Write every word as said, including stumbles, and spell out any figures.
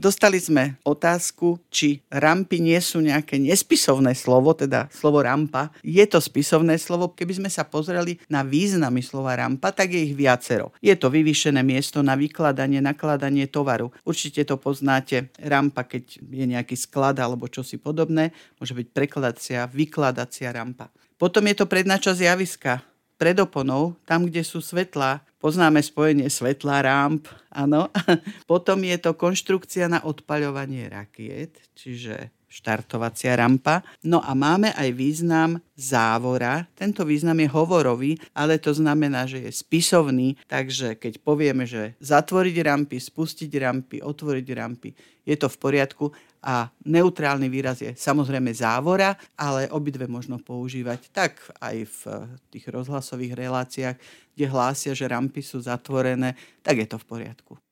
Dostali sme otázku, či rampy nie sú nejaké nespisovné slovo, teda slovo rampa. Je to spisovné slovo. Keby sme sa pozreli na významy slova rampa, tak je ich viacero. Je to vyvýšené miesto na vykladanie, nakladanie tovaru. Určite to poznáte. Rampa, keď je nejaký sklad alebo čosi podobné, môže byť prekladacia, vykladacia rampa. Potom je to predná časť javiska. Pred oponou, tam, kde sú svetlá, poznáme spojenie svetla, ramp, áno. Potom je to konštrukcia na odpaľovanie rakiet, čiže štartovacia rampa. No a máme aj význam závora. Tento význam je hovorový, ale to znamená, že je spisovný, takže keď povieme, že zatvoriť rampy, spustiť rampy, otvoriť rampy, je to v poriadku. A neutrálny výraz je samozrejme závora, ale obidve možno používať tak aj v tých rozhlasových reláciách, kde hlásia, že rampy sú zatvorené, tak je to v poriadku.